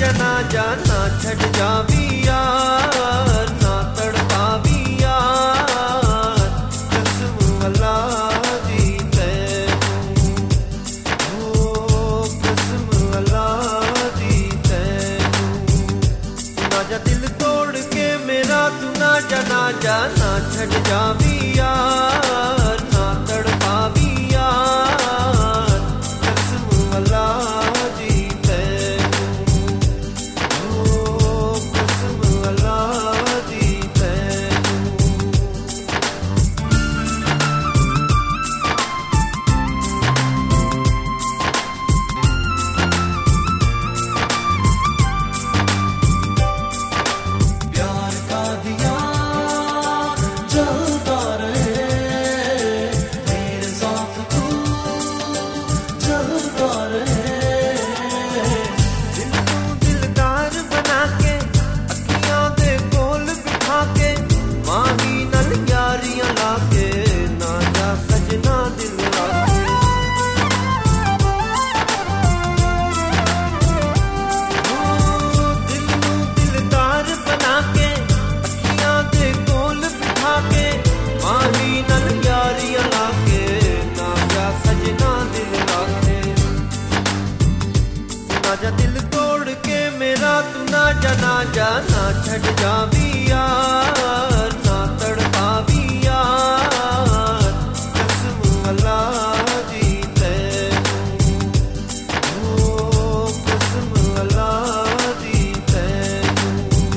जना जाना छड़ जावी यार ना तड़पावी यार कसम अल्लाह दी तैनू ओ कसम अल्लाह दी तैनू ना जा दिल तोड़ के मेरा तू ना जना जाना छड़ जावी यार ना तड़पावी यार कसम अल्लाह दी दिल तोड़ के मेरा तू ना जना जाना छड़ जावी यार ना तड़पावी यार कसम अल्लाह दी तैनू ओ कसम अल्लाह दी तैनू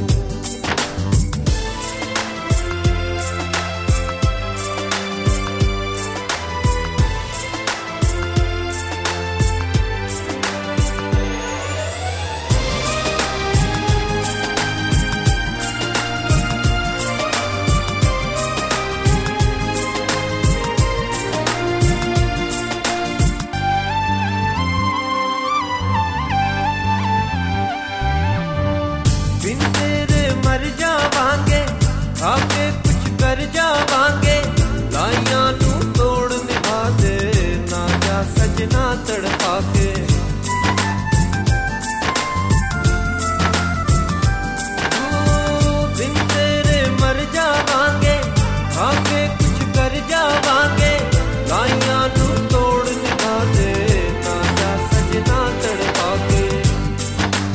बिन तेरे मर जावांगे आके कुछ कर जावांगे लाइयां नू तोड़ निभा दे ना जा सजना तड़पा के बिन तेरे मर जावांगे आके कुछ कर जावांगे लाइयां नू तोड़ निभा दे ना जा सजना तड़पा के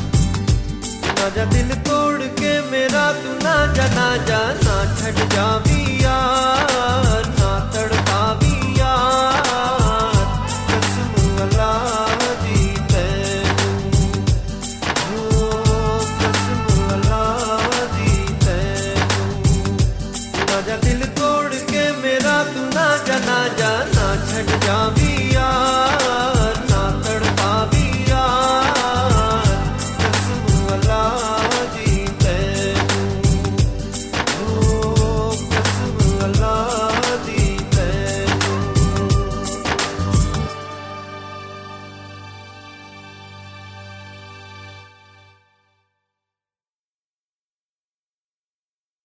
ना जा दिल तोड़ के मेरा तू ना जना जाना छड़ जावी